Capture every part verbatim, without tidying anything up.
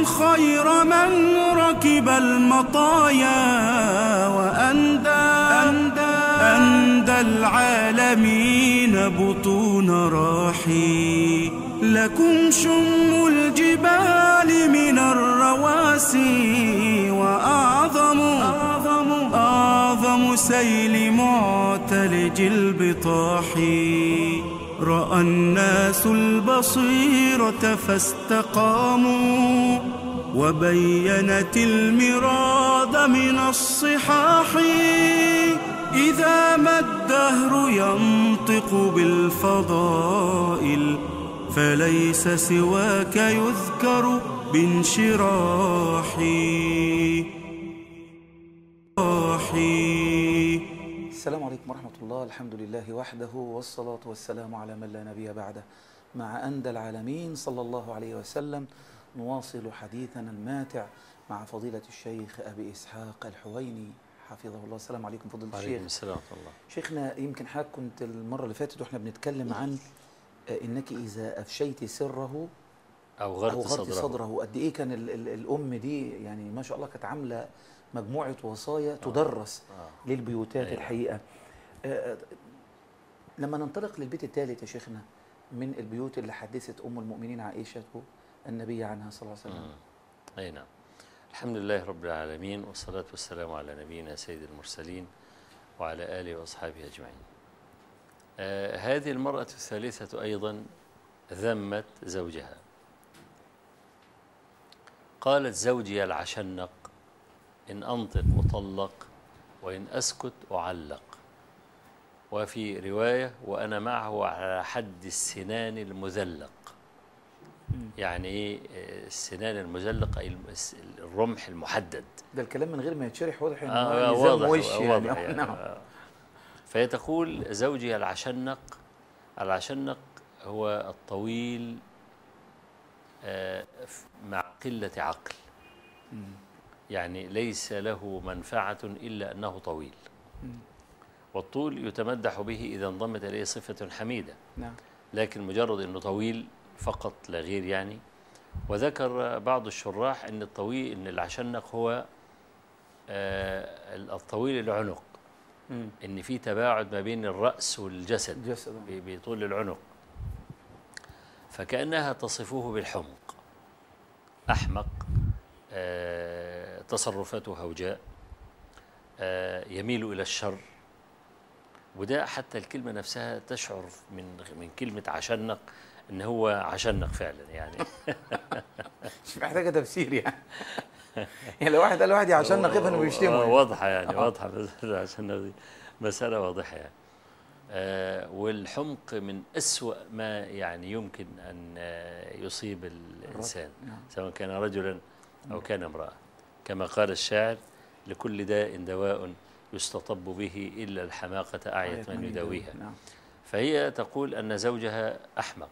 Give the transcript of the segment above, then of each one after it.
خير من ركب المطايا وأندى أندى, أندى العالمين بطون راحي. لكم شم الجبال من الرواسي وأعظم أعظم, أعظم سيل معتلج البطاح. رأى الناس البصيرة فاستقاموا وبينت المراد من الصحاح. إذا ما الدهر ينطق بالفضائل فليس سواك يذكر بانشراحي. السلام عليكم ورحمة الله. الحمد لله وحده والصلاة والسلام على من لا نبي بعده مع أندى العالمين صلى الله عليه وسلم. نواصل حديثنا الماتع مع فضيلة الشيخ أبي إسحاق الحويني حفظه الله. السلام عليكم فضيلة الشيخ. وعليكم السلام ورحمة الله. شيخنا، يمكن حضرتك كنت المرة اللي فاتت واحنا بنتكلم عن إنك إذا أفشيت سره أو غرت, أو غرت صدره. صدره قد إيه كان ال ال الأم دي يعني ما شاء الله كانت عاملة مجموعة وصايا تدرس آه. آه. للبيوتات. أيوة. الحقيقة آه لما ننطلق للبيت الثالث يا شيخنا من البيوت اللي حدثت أم المؤمنين عائشة النبي عنها صلى الله عليه وسلم. أي نعم. الحمد لله رب العالمين والصلاة والسلام على نبينا سيد المرسلين وعلى آله وأصحابه أجمعين. آه هذه المرأة الثالثة أيضا ذمت زوجها، قالت: زوجي العشنق، إن أنطق أطلق وإن أسكت أعلق. وفي رواية: وأنا معه على حد السنان المذلق. يعني إيه السنان المذلق؟ أي الرمح المحدد. ده الكلام من غير ما يتشرح، واضح إنه آه واضح وش واضح يعني. يعني. نعم. آه. فهي تقول: زوجي العشنق. العشنق هو الطويل آه مع قلة عقل. يعني ليس له منفعة إلا أنه طويل. والطول يتمدح به إذا انضمت إليه صفة حميدة. نعم. لكن مجرد أنه طويل فقط لا غير يعني. وذكر بعض الشراح أن الطويل أن العشنق هو آه الطويل العنق. مم. أن في تباعد ما بين الرأس والجسد جسد. بطول العنق، فكأنها تصفه بالحمق. أحمق، آه تصرفاته هوجاء، آه يميل إلى الشر. وده حتى الكلمة نفسها تشعر من من كلمة عشنق إن هو عشنق فعلا يعني. مش محتاجة تفسير يعني. يعني لو واحد قال واحد عشنق كيف إنه بيشتمه يعني. واضحة يعني واضحة بس عشنق دي مسألة واضحة يعني. آه والحمق من أسوأ ما يعني يمكن أن يصيب الإنسان، سواء كان رجلا أو كان امرأة. كما قال الشاعر: لكل داء دواء يستطب به إلا الحماقة أعيت من يداويها. فهي تقول أن زوجها أحمق،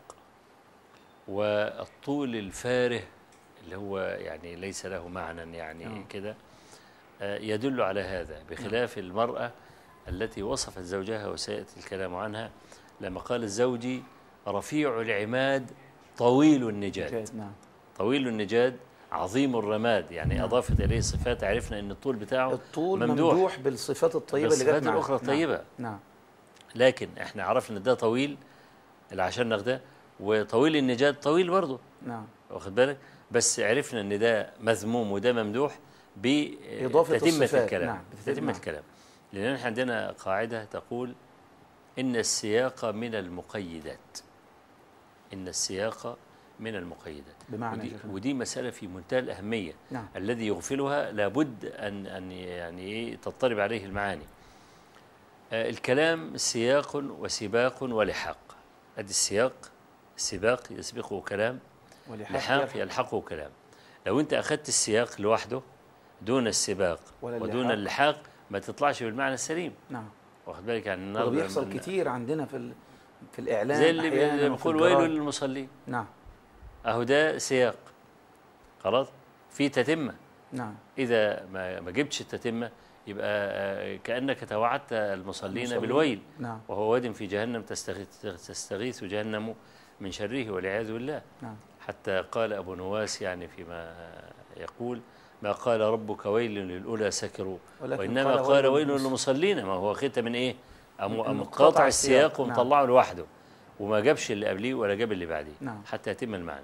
والطول الفاره اللي هو يعني ليس له معنى يعني كده يدل على هذا، بخلاف المرأة التي وصفت زوجها وسيأتي الكلام عنها لما قال: زوجي رفيع العماد طويل النجاد. طويل النجاد عظيم الرماد، يعني نعم. أضافت إليه صفات، عرفنا أن الطول بتاعه الطول ممدوح, ممدوح بالصفات الطيبة اللي جت بالصفات الأخرى الطيبة. نعم. نعم. لكن احنا عرفنا أن ده طويل العشنق ده، وطويل النجاد طويل برضه. نعم. واخد بالك؟ بس عرفنا أن ده مذموم وده ممدوح بتتمة الكلام. نعم. بتتمة نعم. الكلام. لأن احنا عندنا قاعدة تقول: إن السياق من المقيدات. إن السياق من المقيدات. بمعنى ودي, ودي مسألة في منتهى الأهمية. نعم. الذي يغفلها لابد أن أن يعني تضطرب عليه المعاني. آه الكلام سياق وسباق ولحاق. أدي السياق، السباق يسبقه كلام، لحاق يلحقه كلام. لو أنت أخذت السياق لوحده دون السباق ودون اللحاق ما تطلعش بالمعنى السليم. نعم. واخد بالك؟ يعني ده بيحصل كتير عندنا في في الإعلام، زي اللي بيقول ويل للمصلين. نعم. أهو ده سياق، خلاص في تتمة. نعم. إذا ما ما جبتش التتمة يبقى كأنك توعدت المصلين, المصلين بالويل. نعم. وهو واد في جهنم تستغيث, تستغيث جهنم من شره والعياذ بالله. نعم. حتى قال أبو نواس يعني فيما يقول: ما قال ربك ويل للأولى سكروا، وإنما قال, قال ويل للمصلين. ما هو ختم من إيه؟ أم قاطع السياق ومطلعه نعم. لوحده، وما جابش اللي قبليه ولا جاب اللي بعديه نعم. حتى يتم المعنى.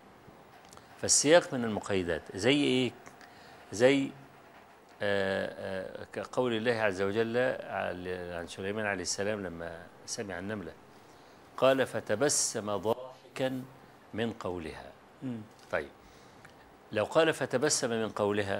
فالسياق من المقيدات زي إيه؟ زي آآ آآ كقول الله عز وجل عن سليمان عليه السلام لما سمع النملة قال: فتبسم ضاحكا من قولها. م. طيب لو قال فتبسم من قولها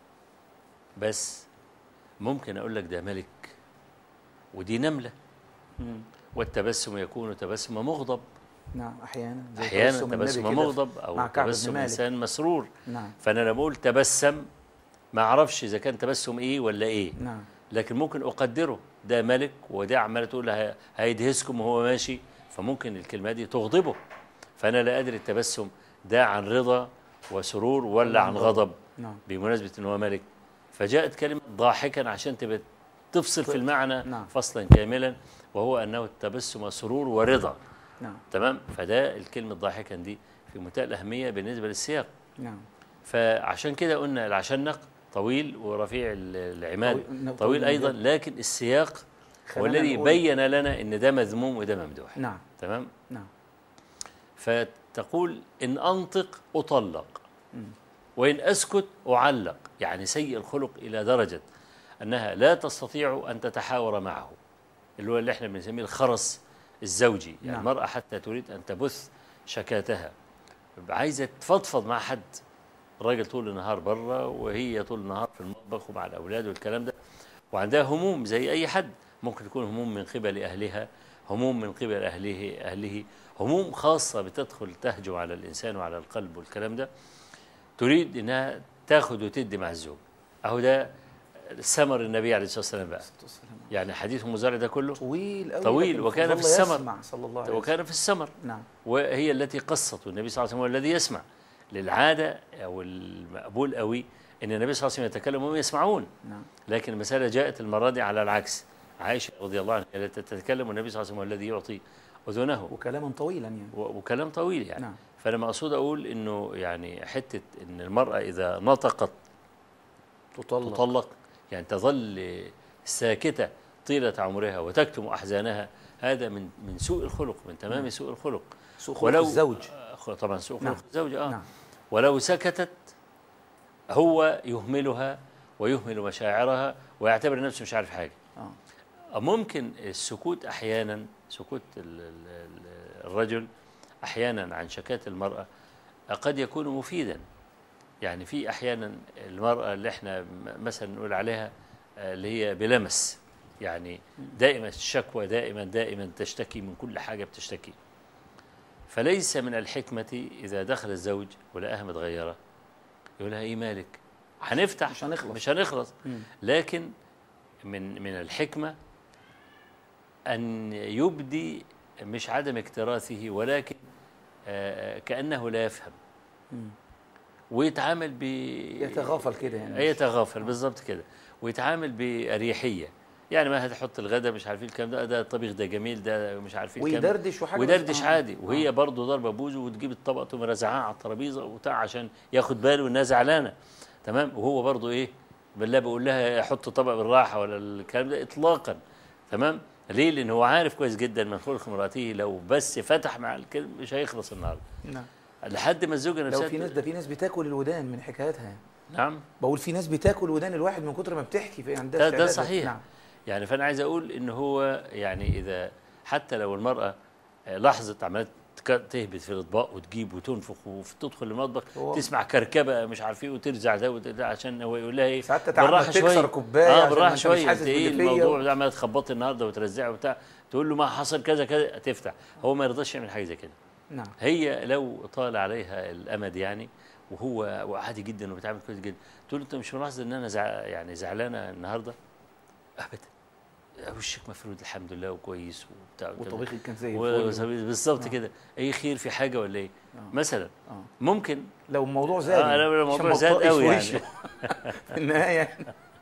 بس ممكن أقول لك ده ملك ودي نملة. م. والتبسم يكون تبسم مغضب. نعم أحيانا زي أحيانا تبسم مغضب أو تبسم إنسان مسرور. نعم. فأنا لما أقول تبسم ما أعرفش إذا كان تبسم إيه ولا إيه. نعم. لكن ممكن أقدره ده ملك وده عمالة تقول هيدهسكم وهو ماشي، فممكن الكلمة دي تغضبه، فأنا لا أدري التبسم ده عن رضا وسرور ولا عن غضب. نعم. بمناسبة أنه ملك، فجاءت كلمة ضاحكا عشان تبقى تفصل في المعنى نعم. فصلا كاملا، وهو أنه التبسم سرور ورضا. نعم. تمام. فده الكلمة ضاحكا دي في منتهى الأهمية بالنسبة للسياق. نعم. فعشان كده قلنا العشنق طويل ورفيع العماد طويل, طويل أيضا، لكن السياق هو الذي بين لنا أن ده مذموم وده ممدوح. نعم. تمام. نعم. فتقول إن أنطق أطلق وإن أسكت أعلق، يعني سيء الخلق إلى درجة أنها لا تستطيع أن تتحاور معه، اللي هو اللي احنا بنسميه الخرس الزوجي. يعني نعم. المرأة حتى تريد أن تبث شكاتها عايزة تفضفض مع حد، الراجل طول النهار بره وهي طول النهار في المطبخ ومع الأولاد والكلام ده، وعندها هموم زي أي حد، ممكن تكون هموم من قبل أهلها، هموم من قبل أهله أهله هموم خاصة بتدخل تهجم على الإنسان وعلى القلب والكلام ده، تريد أنها تاخد وتدي مع الزوج. أهو ده ثمر النبي عليه الصلاة والسلام بقى. يعني حديث المزارع ده كله طويل أوي، طويل وكان في السمر صلى الله عليه وسلم. وكان في السمر. نعم. وهي التي قصت، والنبي صلى الله عليه وسلم هو الذي يسمع. للعادة أو المقبول قوي أن النبي صلى الله عليه وسلم يتكلم وهم يسمعون. نعم. لكن المسألة جاءت المرة دي على العكس، عائشة رضي الله عنها التي تتكلم والنبي صلى الله عليه وسلم هو الذي يعطي أذنه، وكلاما طويلا يعني. وكلام طويل يعني. نعم. فأنا مقصود أقول إنه يعني حتة إن المرأة إذا نطقت تطلق, تطلق يعني تظل ساكتة طيلة عمرها وتكتم أحزانها، هذا من من سوء الخلق، من تمام نعم. سوء الخلق. سوء خلق الزوج. طبعا سوء خلق نعم. الزوج آه نعم. ولو سكتت هو يهملها ويهمل مشاعرها ويعتبر نفسه مش عارف حاجة. آه. ممكن السكوت أحيانا، سكوت الرجل أحيانا عن شكات المرأة قد يكون مفيدا. يعني في أحيانا المرأة اللي احنا مثلا نقول عليها اللي هي بلمس، يعني دائما الشكوى، دائما دائما تشتكي من كل حاجة بتشتكي، فليس من الحكمة إذا دخل الزوج ولقاها متغيرة يقول لها إيه مالك، هنفتح مش هنخلص مش هنخلص لكن من من الحكمة أن يبدي مش عدم اكتراثه ولكن آه كأنه لا يفهم مم. ويتعامل ب يتغافل كده يعني يتغافل بالظبط كده، ويتعامل بأريحية. يعني ما هتحط الغداء مش عارفين الكلام ده، ده الطبيخ ده جميل، ده مش عارفين الكلام ويدردش وحاجه ويدردش عادي، وهي آه. برضه ضربه بوزه وتجيب الطبق تقوم رازعاه على الترابيزه وبتاع عشان ياخد باله انها زعلانه. تمام. وهو برضه ايه بالله بيقول لها حط طبق بالراحه ولا الكلام ده اطلاقا. تمام. ليه؟ لان هو عارف كويس جدا من خلق امراته لو بس فتح مع الكلمه مش هيخلص النهارده. نعم. لحد ما الزوجه نفسها لو في ناس، ده في ناس بتاكل الودان من حكاياتها. نعم. بقول في ناس بتاكل ودان الواحد من كتر ما بتحكي في عندها. ده, ده صحيح. نعم. يعني فانا عايز اقول ان هو يعني اذا حتى لو المراه لاحظت عملت تهبط في الاطباق وتجيب وتنفخ وتدخل المطبخ تسمع كركبه مش عارف ايه وترزع ده عشان هو يقول لها ايه ساعات بالراحه شويه تكسر كوبايه اه بالراحه شويه انت ايه الموضوع ده عماله تخبطي النهارده وترزعي وبتاع، تقول له ما حصل كذا كذا تفتح، هو ما يرضاش يعمل حاجه زي كده. نعم. هي لو طال عليها الامد يعني وهو عادي جدا وبتعمل كويس جدا، تقول له انت مش ملاحظ ان انا زع... يعني زعلانه النهارده؟ ابدا، وشك مفرود الحمد لله وكويس وبتاع وطبيخي كان زي الفل بالظبط كده. اي خير في حاجه ولا ايه؟ آه. مثلا آه. ممكن لو الموضوع زاد اه لو الموضوع زاد قوي يعني في النهايه.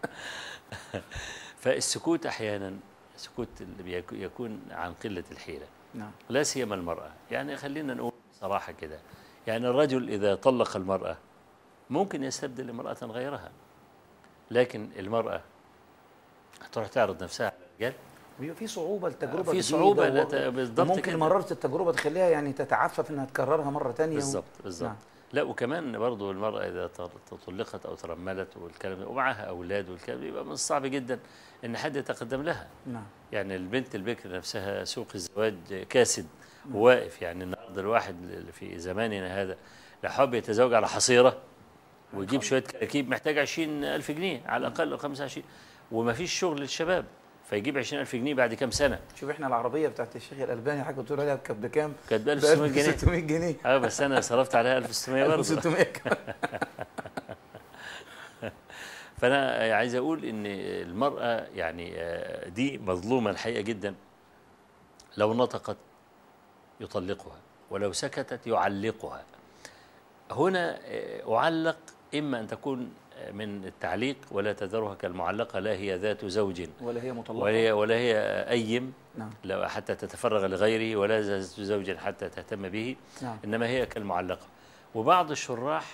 فالسكوت احيانا السكوت اللي يكون عن قله الحيله. نعم. لا سيما المراه، يعني خلينا نقول صراحه كده، يعني الرجل إذا طلق المرأة ممكن يستبدل امرأة غيرها، لكن المرأة تروح تعرض نفسها على الرجال، بيبقى في صعوبة التجربة، في صعوبة و... بالضبط، ممكن مررت التجربة تخليها يعني تتعفف انها تكررها مرة ثانية. بالضبط بالضبط. نعم. لا وكمان برضه المرأة إذا طلقت أو ترملت والكلام ومعها أولاد والكلام، يبقى من الصعب جدا إن حد يتقدم لها. نعم. يعني البنت البكر نفسها سوق الزواج كاسد وواقف. يعني النهارده الواحد في زماننا هذا لو حب يتزوج على حصيرة ويجيب شوية كراكيب محتاج عشرين ألف جنيه على الأقل أو خمسة وعشرين، وما فيش شغل للشباب فيجيب عشرين ألف جنيه بعد كام سنة. شوف احنا العربية بتاعت الشيخ الألباني حاجة بتقول عليها كانت بكام؟ كانت ب ألف وستمية جنيه. ألف وستمية جنيه. اه بس أنا صرفت عليها ألف وستمية برضه. ألف وستمية فأنا عايز أقول إن المرأة يعني دي مظلومة الحقيقة جدا. لو نطقت يطلقها ولو سكتت يعلقها. هنا أعلق إما أن تكون من التعليق ولا تذرها كالمعلقة، لا هي ذات زوج ولا هي مطلقة ولا هي, ولا هي أيم. نعم. لا حتى تتفرغ لغيره ولا ذات زوج حتى تهتم به. نعم. إنما هي كالمعلقة. وبعض الشراح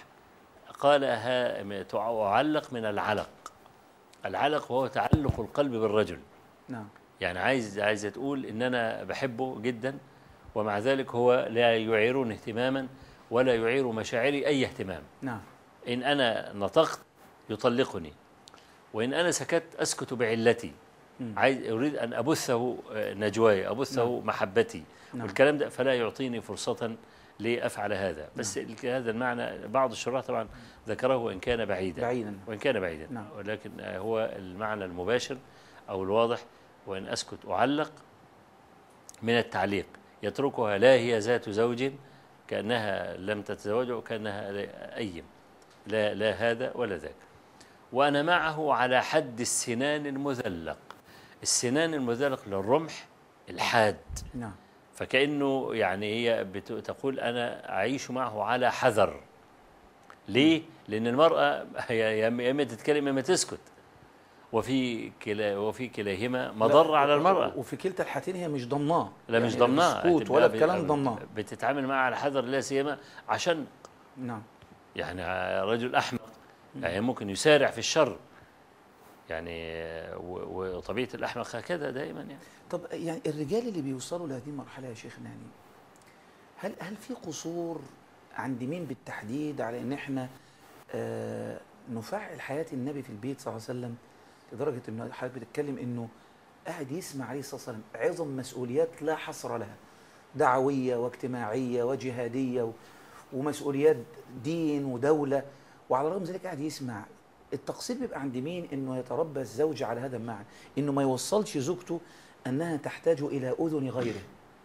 قالها تعلق من العلق. العلق وهو تعلق القلب بالرجل. نعم. يعني عايز عايزة تقول إن أنا بحبه جدا ومع ذلك هو لا يعيرني اهتماما ولا يعير مشاعري أي اهتمام. نعم. إن أنا نطقت يطلقني وإن أنا سكت أسكت بعلتي. عايز أريد أن أبثه نجواي، أبثه نعم. محبتي. نعم. والكلام ده فلا يعطيني فرصة لأفعل هذا. بس نعم. هذا المعنى بعض الشراح طبعا ذكره وإن كان بعيدا بعيدا وإن كان بعيدا نعم. ولكن هو المعنى المباشر أو الواضح وإن أسكت أعلق من التعليق، يتركها لا هي ذات زوج كأنها لم تتزوج وكأنها أيم، لا لا هذا ولا ذاك. وأنا معه على حد السنان المذلق. السنان المذلق للرمح الحاد. نعم. فكأنه يعني هي تقول أنا أعيش معه على حذر. ليه؟ لأن المرأة هي يا إما تتكلم يا إما تسكت، وفي كلا وفي كلاهما مضر على المرأة، وفي كلتا الحالتين هي مش ضمناه. لا مش ضمناه سكوت ولا بكلام ضمناه، بتتعامل معها على حذر لا سيما عشان نعم يعني رجل أحمق يعني ممكن يسارع في الشر يعني، وطبيعة الأحمق هكذا دائما يعني. طب يعني الرجال اللي بيوصلوا لهذه المرحلة يا شيخنا يعني هل هل في قصور عند مين بالتحديد على ان احنا آه نفعل حياة النبي في البيت صلى الله عليه وسلم لدرجة ان حضرتك بتتكلم انه قاعد يسمع عليه الصلاة والسلام عظم مسؤوليات لا حصر لها، دعوية واجتماعية وجهادية ومسؤوليات دين ودولة، وعلى الرغم من ذلك قاعد يسمع. التقصير بيبقى عند مين؟ انه يتربى الزوج على هذا المعنى، انه ما يوصلش زوجته انها تحتاج الى اذن غيره.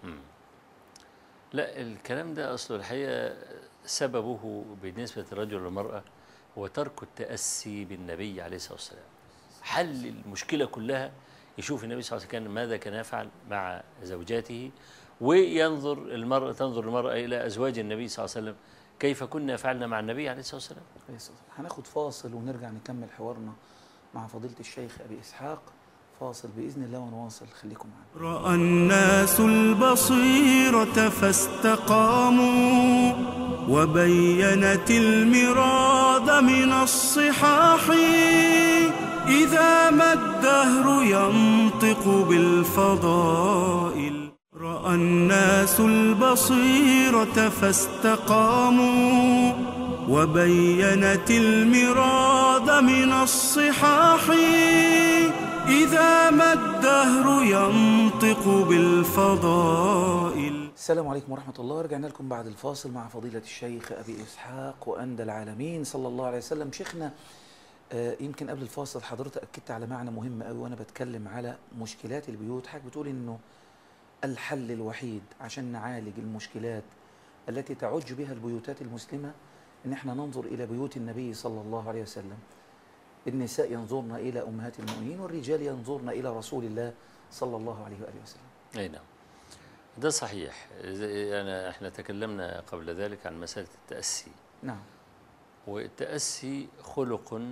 لا الكلام ده اصله الحقيقه سببه بالنسبه للرجل والمراه هو ترك التاسي بالنبي عليه الصلاه والسلام. حل المشكله كلها يشوف النبي صلى الله عليه وسلم ماذا كان يفعل مع زوجاته، وينظر المرأة تنظر المرأة إلى أزواج النبي صلى الله عليه وسلم كيف كنا فعلنا مع النبي عليه الصلاة والسلام. هناخد فاصل ونرجع نكمل حوارنا مع فضيلة الشيخ أبي إسحاق. فاصل بإذن الله ونواصل، خليكم معنا. رأى الناس البصيرة فاستقاموا وبينت المراد من الصحاح، إذا ما الدهر ينطق بالفضائل. رأى الناس البصيرة فاستقاموا وبينت المراد من الصحاح، إذا ما الدهر ينطق بالفضائل. السلام عليكم ورحمة الله. رجعنا لكم بعد الفاصل مع فضيلة الشيخ أبي إسحاق وأندى العالمين صلى الله عليه وسلم. شيخنا آه يمكن قبل الفاصل حضرتك أكدت على معنى مهم قوي وأنا بتكلم على مشكلات البيوت. حضرتك بتقول إنه الحل الوحيد عشان نعالج المشكلات التي تعج بها البيوتات المسلمة إن احنا ننظر إلى بيوت النبي صلى الله عليه وسلم. النساء ينظرن إلى أمهات المؤمنين والرجال ينظرن إلى رسول الله صلى الله عليه وآله وسلم. أي نعم، ده صحيح. أنا احنا تكلمنا قبل ذلك عن مسألة التأسي. نعم. والتأسي خلق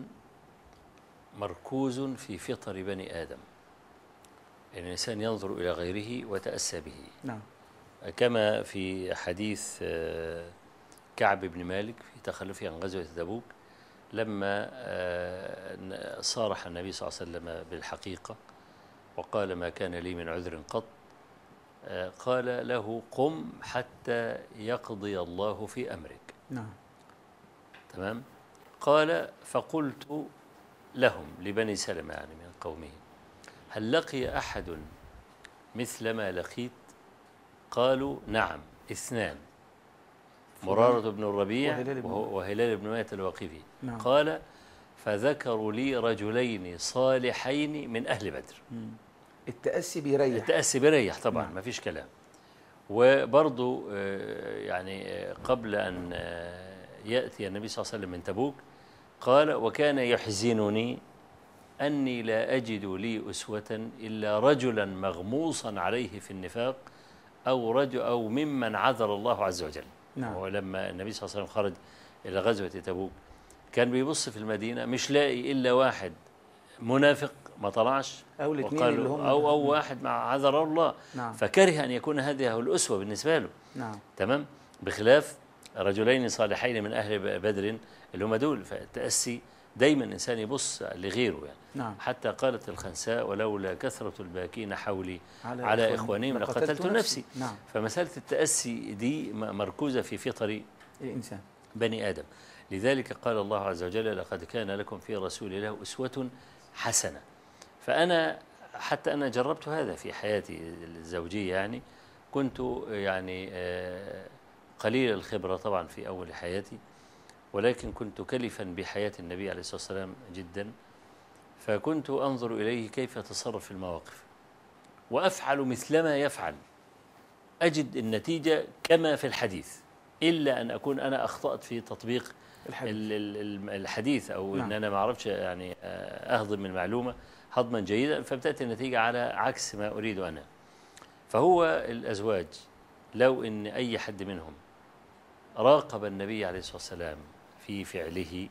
مركوز في فطر بني آدم. يعني الإنسان ينظر إلى غيره وتأسى به. نعم. كما في حديث كعب بن مالك في تخلفه عن غزوة تبوك لما صارح النبي صلى الله عليه وسلم بالحقيقة وقال ما كان لي من عذر قط، قال له قم حتى يقضي الله في أمرك. نعم. تمام. قال فقلت لهم لبني سلمة يعني من قومه هل لقي أحد مثل ما لقيت؟ قالوا نعم اثنان، مرارة بن الربيع وهلال بن أمية الواقفي. نعم. قال فذكروا لي رجلين صالحين من أهل بدر. مم. التأسي بيريح. التأسي بيريح طبعا. نعم. ما فيش كلام. وبرضو يعني قبل أن يأتي النبي صلى الله عليه وسلم من تبوك قال وكان يحزنني أني لا أجد لي أسوة إلا رجلا مغموصا عليه في النفاق أو رجل أو ممن عذر الله عز وجل. نعم. ولما النبي صلى الله عليه وسلم خرج إلى غزوة تبوك كان بيبص في المدينة مش لاقي إلا واحد منافق ما طلعش أو الاثنين اللي هم أو أو واحد مع عذر الله. نعم. فكره أن يكون هذه الأسوة بالنسبة له. نعم. تمام. بخلاف رجلين صالحين من أهل بدر اللي هم دول. فالتأسي دايما إنسان يبص لغيره يعني. نعم. حتى قالت الخنساء ولولا كثرة الباكين حولي على, على إخوانهم لقتلت نفسي. نفسي. نعم. فمسألة التأسي دي مركوزة في فطر الإنسان بني آدم. لذلك قال الله عز وجل لقد كان لكم في رسول الله أسوة حسنة. فأنا حتى أنا جربت هذا في حياتي الزوجية يعني. كنت يعني قليل الخبرة طبعا في أول حياتي، ولكن كنت كلفا بحياة النبي عليه الصلاة والسلام جدا، فكنت أنظر إليه كيف يتصرف في المواقف وأفعل مثلما يفعل، أجد النتيجة كما في الحديث، إلا أن أكون أنا أخطأت في تطبيق الحديث, الحديث أو نعم. أن أنا ما أعرفش يعني أهضم من معلومة هضما جيدا، فبتأتي النتيجة على عكس ما أريد أنا. فهو الأزواج لو أن أي حد منهم راقب النبي عليه الصلاة والسلام في فعله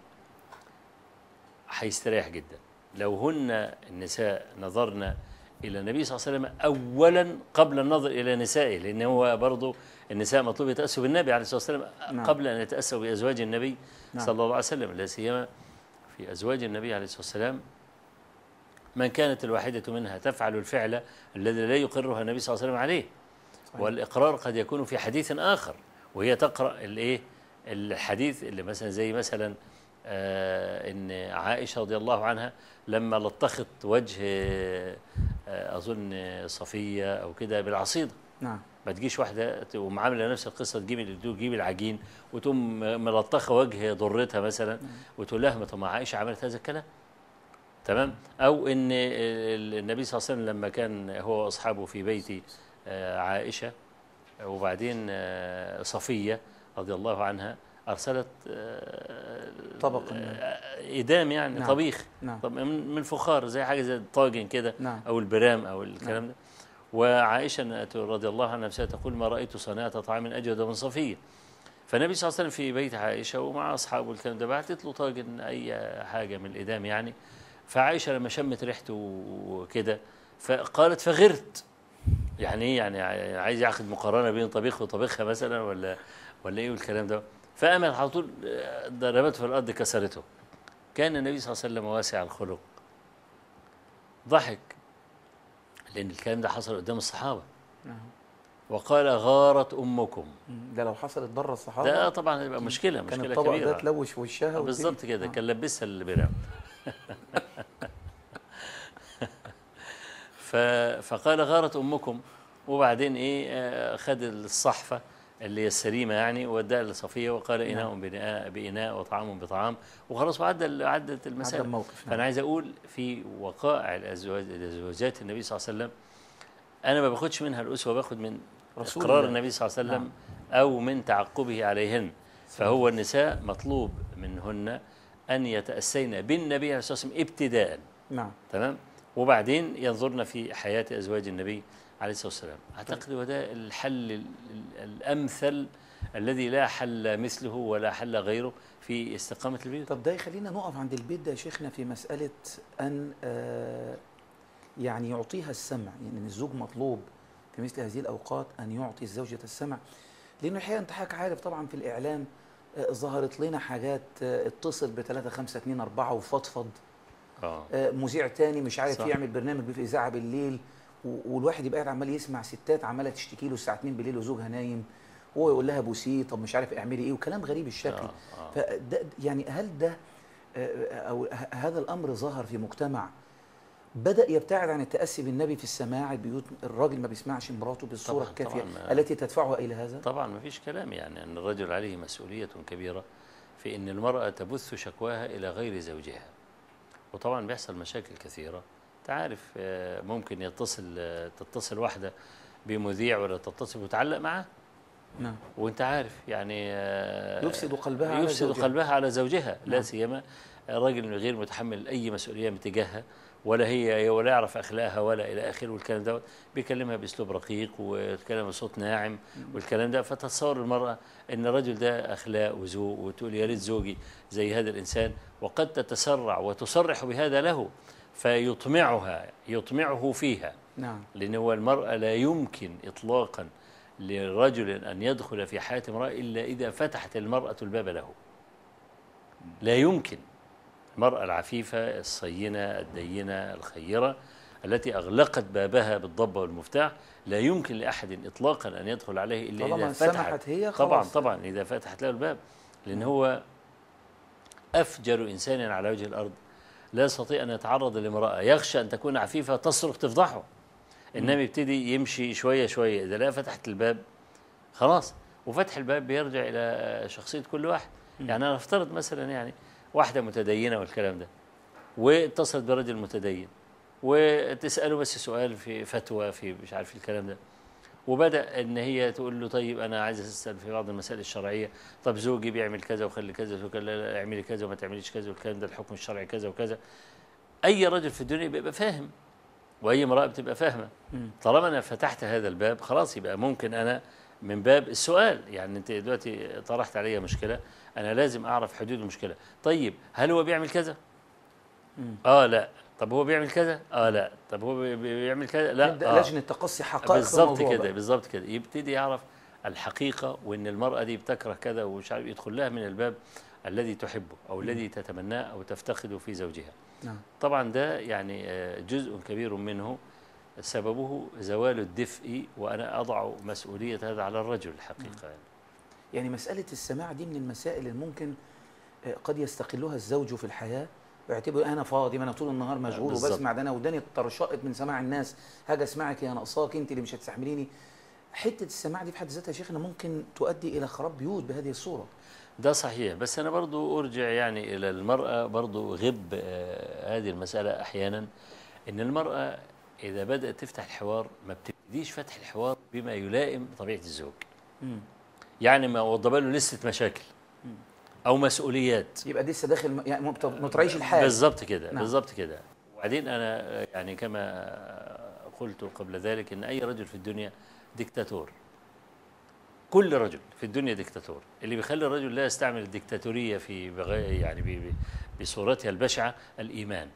هيستريح جدا. لو هن النساء نظرنا إلى النبي صلى الله عليه وسلم أولا قبل النظر إلى نسائه، لأن هو برضو النساء مطلوب يتأسوا بالنبي عليه الصلاة والسلام نعم. قبل أن يتأسوا بأزواج النبي نعم. صلى الله عليه وسلم، لا سيما في أزواج النبي عليه الصلاة والسلام من كانت الواحدة منها تفعل الفعل الذي لا يقرها النبي صلى الله عليه وسلم عليه صحيح. والإقرار قد يكون في حديث آخر، وهي تقرأ الإيه الحديث اللي مثلا زي مثلا آه إن عائشة رضي الله عنها لما لطخت وجه آه أظن صفية أو كده بالعصيدة نعم. ما تجيش واحدة تقوم عاملة نفس القصة تجيب تجيب العجين وتقوم ملطخة وجه ضرتها مثلا وتقول لها طب ما عائشة عملت هذا الكلام. تمام. أو إن النبي صلى الله عليه وسلم لما كان هو وأصحابه في بيت آه عائشة وبعدين آه صفية رضي الله عنها أرسلت طبق إدام يعني نعم. طبيخ نعم. طب من فخار زي حاجة زي الطاجن كده نعم. أو البرام أو الكلام نعم. ده. وعائشة رضي الله عنها نفسها تقول ما رأيت صناعة طعام أجود من صفية. فالنبي صلى الله عليه وسلم في بيت عائشة ومع أصحابه الكلام ده بعتت له طاجن أي حاجة من الإدام يعني. فعائشة لما شمت ريحته وكده فقالت فغرت، يعني إيه يعني عايز ياخد مقارنة بين طبيخ وطبيخها مثلا ولا ولا إيه والكلام ده. فأمل على طول ضربته في الأرض كسرته. كان النبي صلى الله عليه وسلم واسع الخلق، ضحك لأن الكلام ده حصل قدام الصحابة وقال غارت أمكم. ده لو حصلت بره الصحابة ده طبعا هيبقى مشكلة مشكلة كبيرة. كان الطبق ده تلوش في وشها بالظبط كده آه. كان لبسها البرام. فقال غارت أمكم، وبعدين إيه خد الصحفة اللي هي السليمة يعني ووداها لصفية وقال إناء بإناء بإناء وطعام بطعام وخلاص وعدت عدت المسألة. نعم. فأنا عايز أقول في وقائع الأزواج زوجات النبي صلى الله عليه وسلم أنا ما باخدش منها الأسوة، باخد من إقرار النبي صلى الله عليه وسلم نعم. أو من تعقبه عليهن. فهو النساء مطلوب منهن أن يتأسين بالنبي عليه الصلاة والسلام ابتداء نعم. تمام. وبعدين ينظرن في حياة أزواج النبي عليه الصلاة والسلام. أعتقد وده الحل الأمثل الذي لا حل مثله ولا حل غيره في استقامة البيوت. طب ده يخلينا نقف عند البيت ده يا شيخنا في مسألة أن آه يعني يعطيها السمع، يعني الزوج مطلوب في مثل هذه الأوقات أن يعطي الزوجة السمع، لأنه الحقيقة أنت حضرتك عارف طبعا في الإعلام ظهرت لنا حاجات اتصل بثلاثة خمسة اتنين أربعة وفضفض. اه مذيع تاني مش عارف صح. يعمل برنامج في إذاعة بالليل، والواحد يبقى قاعد عمال يسمع ستات عماله تشتكي له الساعه اتنين بالليل وزوجها نايم، وهو يقول لها بوسيه، طب مش عارف اعملي ايه، وكلام غريب الشكل. آه. آه. فده يعني هل ده او هذا الامر ظهر في مجتمع بدأ يبتعد عن التأسي بالنبي في السماع البيوت، الراجل ما بيسمعش مراته بالصورة طبعاً الكافية طبعاً التي تدفعها إلى هذا؟ طبعا ما فيش كلام، يعني أن الرجل عليه مسؤولية كبيرة في أن المرأة تبث شكواها إلى غير زوجها، وطبعا بيحصل مشاكل كثيرة. تعرف ممكن يتصل تتصل واحدة بمذيع ولا تتصل وتعلق معاه، نعم، وانت عارف يعني يفسد قلبها على يفسد زوجها. قلبها على زوجها. نعم. لا سيما الراجل غير متحمل أي مسؤولية من تجاهها، ولا هي ولا يعرف أخلاقها ولا إلى آخره، والكلام ده بيكلمها بأسلوب رقيق ويتكلم بصوت ناعم والكلام ده. فتتصور المرأة أن الرجل ده أخلاق وذوق، وتقول يا ريت زوجي زي هذا الإنسان، وقد تتسرع وتصرح بهذا له فيطمعها يطمعه فيها. نعم، لأن هو المرأة لا يمكن إطلاقا لرجل أن يدخل في حياة امرأة إلا إذا فتحت المرأة الباب له. لا يمكن. المرأة العفيفة الصينة الدينة الخيرة التي أغلقت بابها بالضبة والمفتاح لا يمكن لأحد إطلاقا أن يدخل عليه إلا إذا فتحت. سمحت هي خلاص. طبعا طبعا إذا فتحت له الباب، لأن هو أفجر إنسان على وجه الأرض لا يستطيع أن يتعرض لامرأة يخشى أن تكون عفيفة تصرخ تفضحه، إنما يبتدي يمشي شوية شوية. إذا لا فتحت الباب خلاص، وفتح الباب بيرجع إلى شخصية كل واحد. يعني أنا أفترض مثلا يعني واحدة متدينة والكلام ده، واتصلت برجل متدين وتسأله بس سؤال في فتوى في مش عارف الكلام ده، وبدأ إن هي تقول له طيب أنا عايز أسأل في بعض المسائل الشرعية، طب زوجي بيعمل كذا وخلي كذا وكذا، لا اعملي كذا وما تعمليش كذا والكلام ده، الحكم الشرعي كذا وكذا. أي رجل في الدنيا بيبقى فاهم، وأي امرأة بتبقى فاهمة. طالما أنا فتحت هذا الباب خلاص يبقى ممكن أنا من باب السؤال، يعني أنت دلوقتي طرحت عليا مشكلة، أنا لازم أعرف حدود المشكلة. طيب هل هو بيعمل كذا؟ مم. آه لا. طب هو بيعمل كذا؟ آه لا. طب هو بيعمل كذا؟ لا. يبدأ آه. لجنة تقصي حقائق بالظبط كده بقى. بالظبط كده، يبتدي يعرف الحقيقة، وإن المرأة دي بتكره كذا ومش عارف، يدخل لها من الباب الذي تحبه أو الذي تتمناه أو تفتقده في زوجها. نعم. طبعا ده يعني جزء كبير منه سببه زوال الدفء، وأنا أضع مسؤولية هذا على الرجل الحقيقة. يعني. يعني مسألة السماع دي من المسائل اللي ممكن قد يستقلها الزوج في الحياة، ويعتبر أنا فاضي، ما أنا طول النهار مشغول وبسمع، ده أنا وداني اترشقت من سماع الناس، هاجي أسمعك يا ناقصاك أنت اللي مش هتستحمليني. حتة السماع دي في حد ذاتها يا شيخنا ممكن تؤدي إلى خراب بيوت بهذه الصورة. ده صحيح، بس أنا برضو أرجع يعني إلى المرأة، برضو غب آه هذه المسألة أحيانا، إن المرأة إذا بدأت تفتح الحوار ما بتبتديش فتح الحوار بما يلائم طبيعة الزوج. مم. يعني ما وضب له لستة مشاكل أو مسؤوليات، يبقى دي لسه داخل يعني ما تراعيش الحال. بالظبط كده. نعم. بالظبط كده. وبعدين أنا يعني كما قلت قبل ذلك إن أي رجل في الدنيا ديكتاتور. كل رجل في الدنيا ديكتاتور. اللي بيخلي الرجل لا يستعمل الديكتاتورية في يعني بصورتها البشعة الإيمان،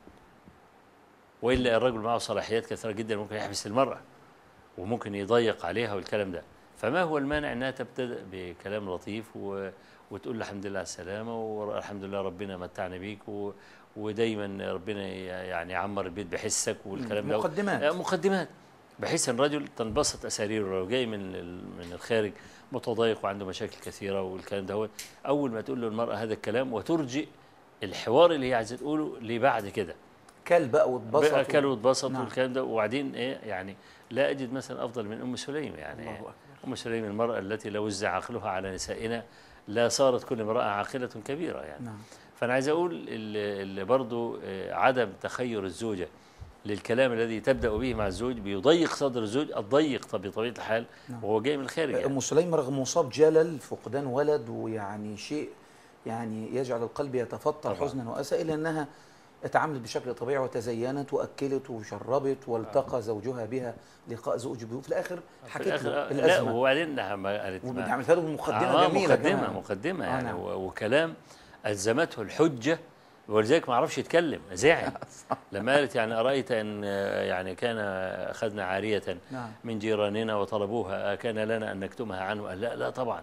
وإلا الرجل معه صلاحيات كثيرة جدا، ممكن يحبس المرأة وممكن يضيق عليها والكلام ده. فما هو المانع أنها تبتدأ بكلام لطيف و... وتقول الحمد لله على السلامة، والحمد لله ربنا متعنا بيك، و... ودايما ربنا يعني يعمر البيت بحسك والكلام ده. مقدمات مقدمات بحيث ان الرجل تنبسط اساريره لو جاي من من الخارج متضايق وعنده مشاكل كثيره والكلام ده. اول ما تقول له المراه هذا الكلام وترجئ الحوار اللي هي عايزه تقوله لبعد كده، كل بقى واتبسط بقى كل واتبسط نعم. والكلام ده. وبعدين ايه يعني لا اجد مثلا افضل من ام سليم. يعني الله أكبر. ام سليم المراه التي لو وزع عقلها على نسائنا لا صارت كل امراه عاقله كبيره يعني. نعم. فانا عايز اقول اللي برضو عدم تخير الزوجه للكلام الذي تبدأ به مع الزوج بيضيق صدر الزوج الضيق بطبيعة الحال. نعم. وهو جاي من الخارج. يعني. أم سليم رغم مصاب جلل فقدان ولد ويعني شيء يعني يجعل القلب يتفطر حزنا وأسى، إلا أنها اتعاملت بشكل طبيعي وتزينت وأكلت وشربت والتقى آه. زوجها بها لقاء زوج بيه، في الآخر حكت له الأزمة. لا وبعدين قالت عملتها له مقدمة آه جميلة مقدمة كمان. مقدمة يعني آه نعم. وكلام ألزمته الحجة، ولذلك ما عرفش يتكلم، زعل لما قالت يعني أرأيت أن يعني كان أخذنا عارية من جيراننا وطلبوها كان لنا أن نكتمها عنه؟ قال لا لا طبعا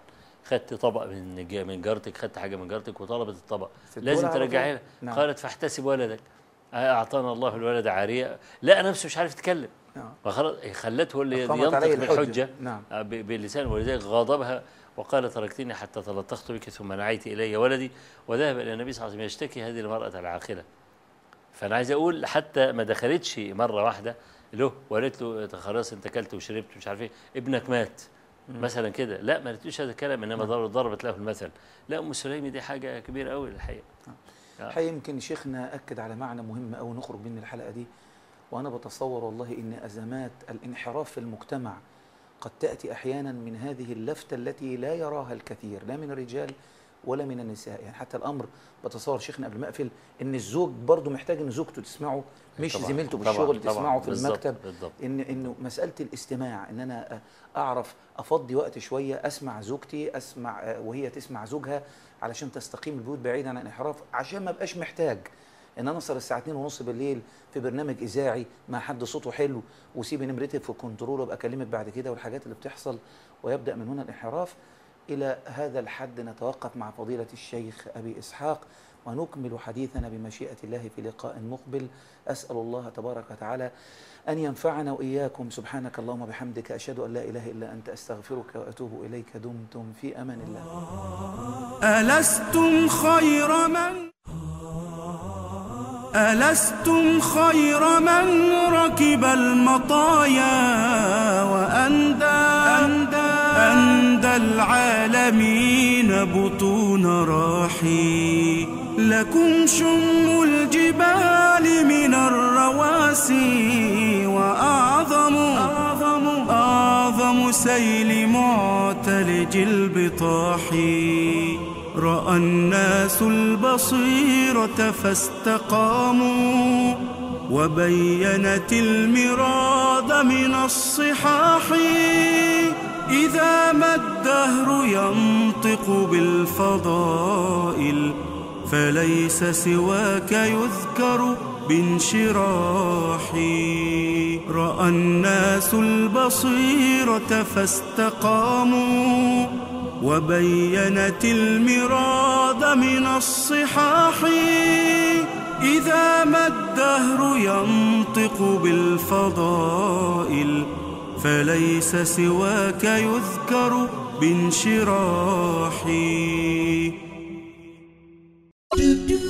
خدت طبق من من جارتك، خدت حاجه من جارتك وطلبت الطبق تدولها لازم على ترجعها لها. نعم. قالت فاحتسب ولدك، اعطانا الله الولد عاريه، لقى نفسه مش عارف يتكلم، نعم. فخلاص خلته هو اللي أقامت ينطق عليه بالحجه الحجة. نعم. ب- بلسان، ولذلك غاضبها وقال تركتني حتى تلطخت بك ثم نعيت الي ولدي، وذهب الى النبي صلى الله عليه وسلم يشتكي هذه المراه العاقله. فانا عايز اقول حتى ما دخلتش مره واحده له وقالت له خلاص انت اكلت وشربت مش عارف ايه، ابنك مات مثلا كده، لا ما قالتلوش هذا الكلام، انما ضربت له المثل. لا ام سليم دي حاجه كبيره قوي الحقيقه. الحقيقه يمكن شيخنا اكد على معنى مهم قوي نخرج من الحلقه دي، وانا بتصور والله ان ازمات الانحراف في المجتمع قد تاتي احيانا من هذه اللفته التي لا يراها الكثير لا من الرجال ولا من النساء. يعني حتى الامر بتصور شيخنا قبل ما اقفل ان الزوج برضه محتاج ان زوجته تسمعه، مش طبعاً زميلته طبعاً بالشغل طبعاً تسمعه في بالضبط المكتب. بالضبط. ان انه مساله الاستماع، ان انا اعرف افضي وقت شويه اسمع زوجتي، اسمع وهي تسمع زوجها علشان تستقيم البيوت بعيدا عن الانحراف، عشان ما ابقاش محتاج ان انا اوصل الساعه اتنين ونص بالليل في برنامج اذاعي مع حد صوته حلو وسيبي نمرتي في الكنترول وابقى اكلمك بعد كده، والحاجات اللي بتحصل، ويبدا من هنا الانحراف. الى هذا الحد نتوقف مع فضيله الشيخ ابي اسحاق، ونكمل حديثنا بمشيئه الله في لقاء مقبل. اسال الله تبارك وتعالى أن ينفعنا وإياكم. سبحانك اللهم وبحمدك، أشهد أن لا إله إلا أنت، أستغفرك وأتوب إليك. دمتم في أمان الله. ألستم خير من ألستم خير من ركب المطايا وأندى أندى العالمين بطون راحي، لكم شم الجبال من الرواسي وأعظم أعظم أعظم سيل معتلج البطاح. رأى الناس البصيرة فاستقاموا، وبينت المراد من الصحاح. إذا ما الدهر ينطق بالفضائل، فليس سواك يذكر بانشراح. رأى الناس البصيرة فاستقاموا، وبينت المراد من الصحاح. إذا ما الدهر ينطق بالفضائل، فليس سواك يذكر بانشراح.